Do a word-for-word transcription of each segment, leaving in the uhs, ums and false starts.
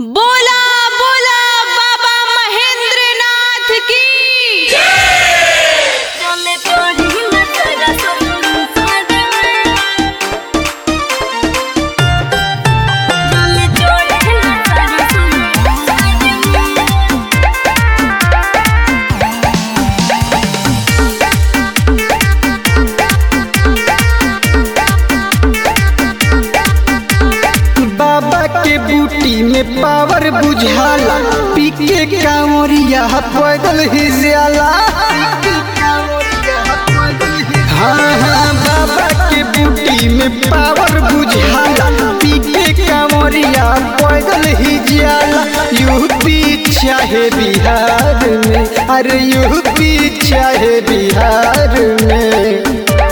बोला बोला बाबा महेंद्र नाथ की बूटी में पावर बुझाला पी के कांवरिया पैदल ही जाला। हाँ हाँ बाबा के बूटी में पावर बुझाला पी के कांवरिया पैदल ही जाला। यूपी चाहे बिहार में, अरे यूपी चाहे बिहार में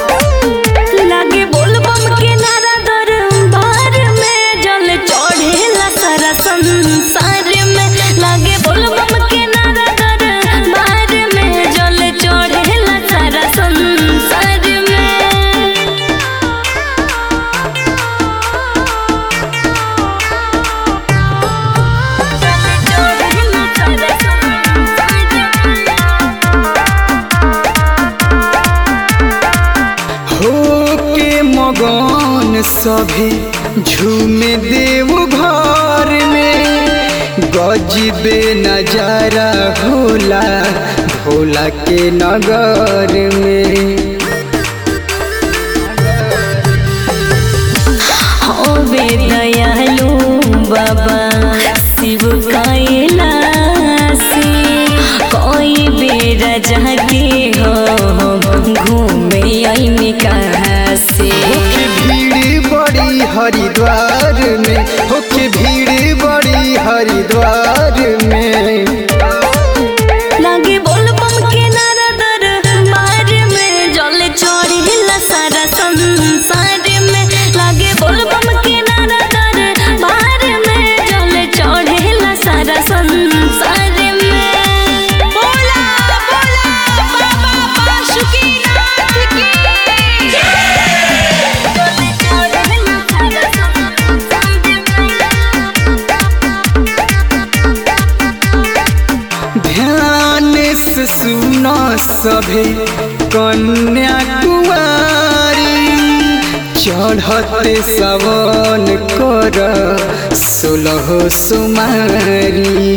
मगन सभी झूमे देव घर में। गजबे नजारा होला भोला के नगर में। होवे दयालु बाबा शिव कैलासी, कोई बेरा जाके हो घूमे आईने कहाँ से। भीड़ बड़ी हरिद्वार में, होके भीड़ बड़ी हरिद्वार में। लागे बोल बम के नारा दरबार में, जल चढ़ेला सारा संसार में। लागे बोल बम के नारा दरबार में, जल चढ़ेला सारा संसार में। बोला बोला बाबा बासुकीनाथ की ध्यान से सुना सभे कन्या कुमारी, चढ़ते सवन कर सोलह सुमारी।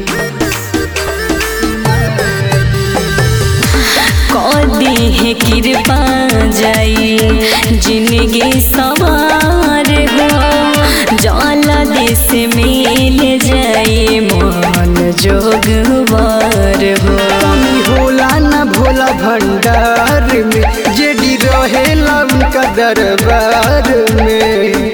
कदी है कृपा जाई जिंदगी सवार हो, जाला देश मिल जाई मन जोगवार हो। कमी होला न भोला भंडार में, जेडी रहेला उनका दरबार में।